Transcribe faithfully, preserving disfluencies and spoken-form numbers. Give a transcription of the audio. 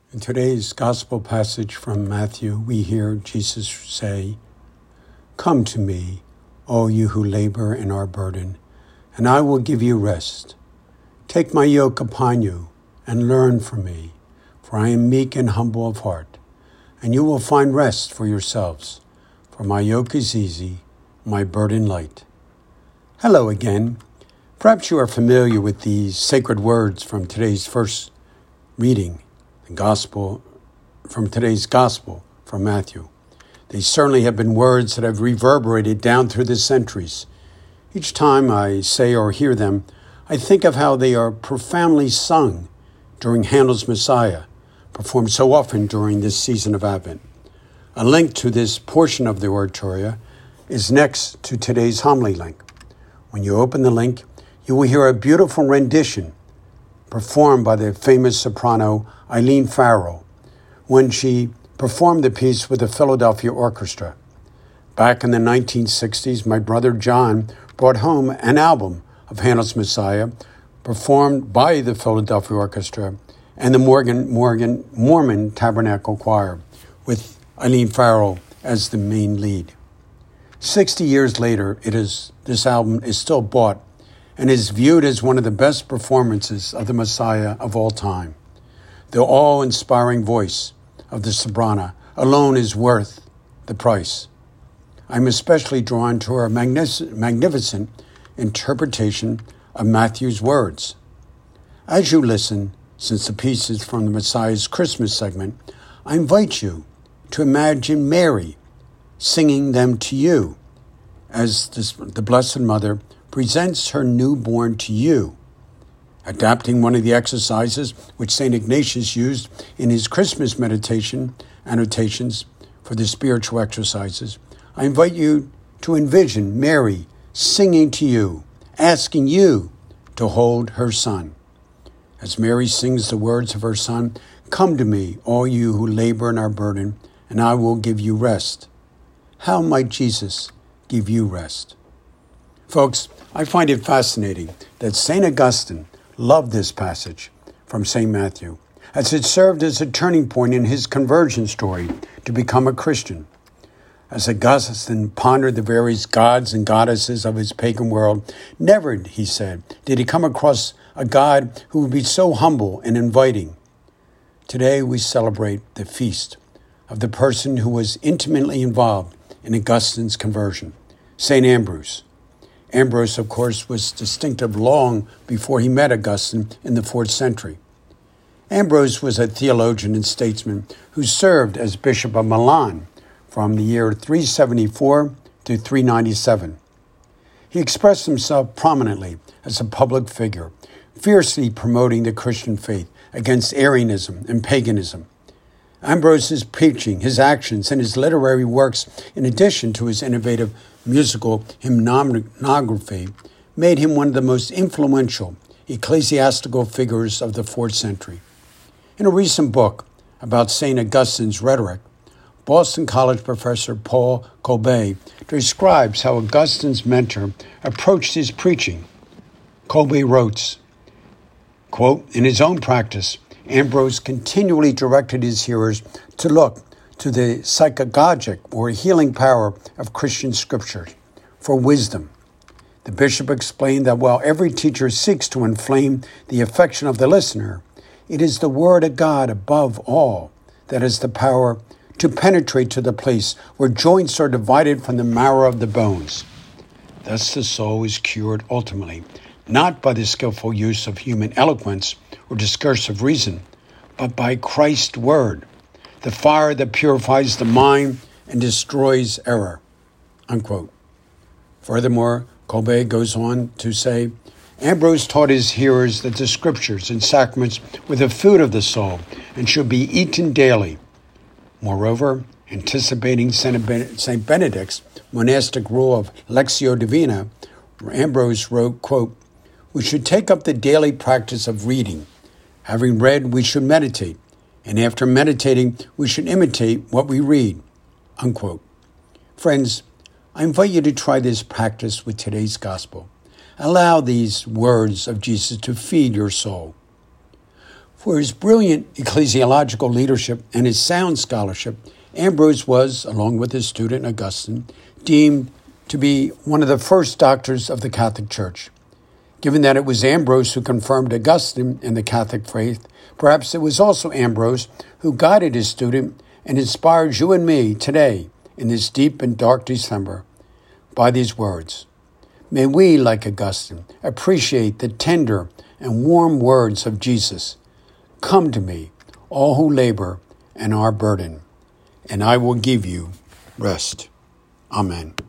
In today's gospel passage from Matthew, we hear Jesus say, "Come to me, all you who labor and are burdened, and I will give you rest. Take my yoke upon you and learn from me, for I am meek and humble of heart, and you will find rest for yourselves. For my yoke is easy, my burden light." Hello again. Perhaps you are familiar with these sacred words from today's first reading. The gospel from today's gospel from Matthew. They certainly have been words that have reverberated down through the centuries. Each time I say or hear them, I think of how they are profoundly sung during Handel's Messiah, performed so often during this season of Advent. A link to this portion of the oratorio is next to today's homily link. When you open the link, you will hear a beautiful rendition performed by the famous soprano Eileen Farrell when she performed the piece with the Philadelphia Orchestra. Back in the nineteen sixties, my brother John brought home an album of Handel's Messiah performed by the Philadelphia Orchestra and the Morgan, Morgan, Mormon Tabernacle Choir with Eileen Farrell as the main lead. Sixty years later, it is this album is still bought and is viewed as one of the best performances of the Messiah of all time. The awe-inspiring voice of the soprano alone is worth the price. I'm especially drawn to her magnific- magnificent interpretation of Matthew's words. As you listen, since the piece is from the Messiah's Christmas segment, I invite you to imagine Mary singing them to you as this, the Blessed Mother presents her newborn to you. Adapting one of the exercises which Saint Ignatius used in his Christmas meditation annotations for the spiritual exercises, I invite you to envision Mary singing to you, asking you to hold her son. As Mary sings the words of her son, "Come to me, all you who labor and are burdened, and I will give you rest." How might Jesus give you rest? Folks, I find it fascinating that Saint Augustine loved this passage from Saint Matthew, as it served as a turning point in his conversion story to become a Christian. As Augustine pondered the various gods and goddesses of his pagan world, never, he said, did he come across a God who would be so humble and inviting. Today we celebrate the feast of the person who was intimately involved in Augustine's conversion, Saint Ambrose. Ambrose, of course, was distinctive long before he met Augustine in the fourth century. Ambrose was a theologian and statesman who served as Bishop of Milan from the year three seventy-four to three ninety-seven. He expressed himself prominently as a public figure, fiercely promoting the Christian faith against Arianism and paganism. Ambrose's preaching, his actions, and his literary works, in addition to his innovative musical hymnography, made him one of the most influential ecclesiastical figures of the fourth century. In a recent book about Saint Augustine's rhetoric, Boston College professor Paul Kolbe describes how Augustine's mentor approached his preaching. Kolbe wrote, quote, "In his own practice, Ambrose continually directed his hearers to look to the psychagogic or healing power of Christian scriptures for wisdom. The bishop explained that while every teacher seeks to inflame the affection of the listener, it is the word of God above all that has the power to penetrate to the place where joints are divided from the marrow of the bones. Thus the soul is cured ultimately, not by the skillful use of human eloquence or discursive reason, but by Christ's word, the fire that purifies the mind and destroys error." Unquote. Furthermore, Kolbe goes on to say, Ambrose taught his hearers that the scriptures and sacraments were the food of the soul and should be eaten daily. Moreover, anticipating Saint Benedict's monastic rule of Lectio Divina, Ambrose wrote, quote, "We should take up the daily practice of reading. Having read, we should meditate, and after meditating, we should imitate what we read." Unquote. Friends, I invite you to try this practice with today's gospel. Allow these words of Jesus to feed your soul. For his brilliant ecclesiological leadership and his sound scholarship, Ambrose was, along with his student Augustine, deemed to be one of the first doctors of the Catholic Church. Given that it was Ambrose who confirmed Augustine in the Catholic faith, perhaps it was also Ambrose who guided his student and inspires you and me today in this deep and dark December by these words. May we, like Augustine, appreciate the tender and warm words of Jesus. Come to me, all who labor and are burdened, and I will give you rest. Amen.